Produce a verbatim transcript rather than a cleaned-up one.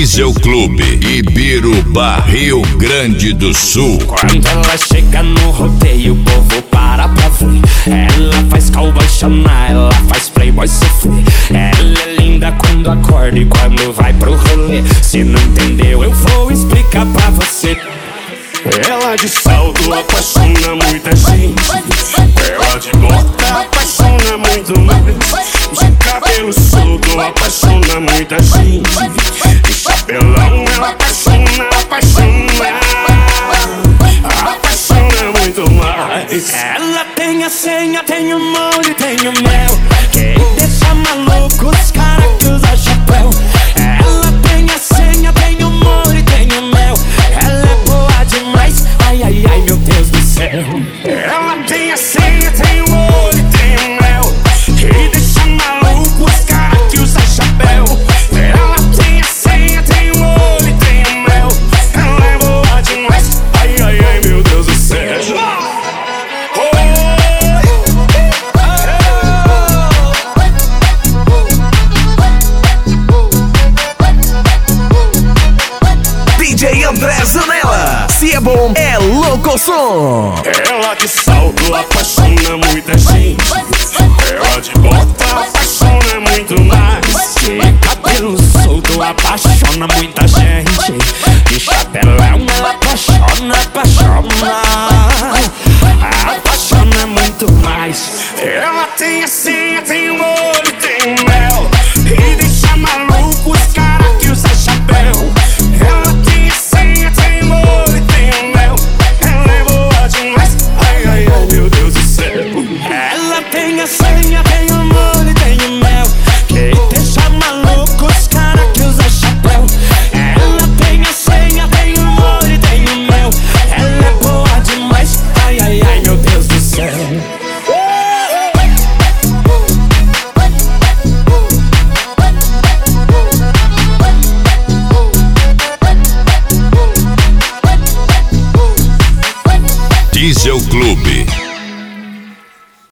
Diesel Clube, Ibirubá, Rio Grande do Sul. Quando ela chega no rodeio, o povo para pra ver. Ela faz cowboy chamar, ela faz playboy sofrer. Ela é linda quando acorda e quando vai pro rolê. Se não entendeu, eu vou explicar pra você. Ela de salto apaixona muita gente. Ela de bota apaixona muito mais. De cabelo solto apaixona muita gente. De chapelão ela apaixona, apaixona, apaixona muito mais. Ela tem a senha, tem o molho, tem o mel. Quem deixa maluco os caras que usa chapéu. Ela tem a senha, tem o molho, tem o mel. Ela é boa demais, ai, ai, ai, meu Deus do céu. Ela tem a senha, tem o olho, tem o mel. E deixa maluco os caras que usa chapéu. Ela tem a senha, tem o olho, tem o mel. Ela é boa demais, ai, ai, ai, meu Deus do céu. D J André Zanella, se é bom, é louco som. Ela de salto apaixona muita gente. Ela de bota apaixona muito mais. De cabelo solto apaixona muita gente. De chapelão ela apaixona, apaixona, apaixona muito mais. Ela tem a senha, tem o olho, tem o mel. E deixa maluco os caras que usa chapéu. Ela tem a senha, tem o olho, tem o mel. Ela é boa demais, ai, ai, ai, meu Deus do céu. Ela tem a senha, tem o molho, tem o mel. Que deixa maluco os caras que usa chapéu. Ela tem a senha, tem o molho, tem o mel. Ela é boa demais, ai, ai, ai, meu Deus do céu. Diesel Clube.